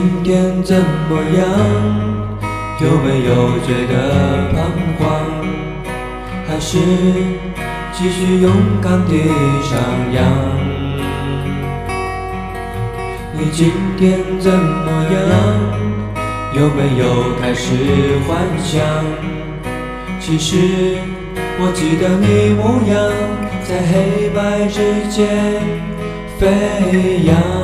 今天怎么样？有没有觉得彷徨？还是继续勇敢地上扬？你今天怎么样？有没有开始幻想？其实我记得你模样，在黑白之间飞扬。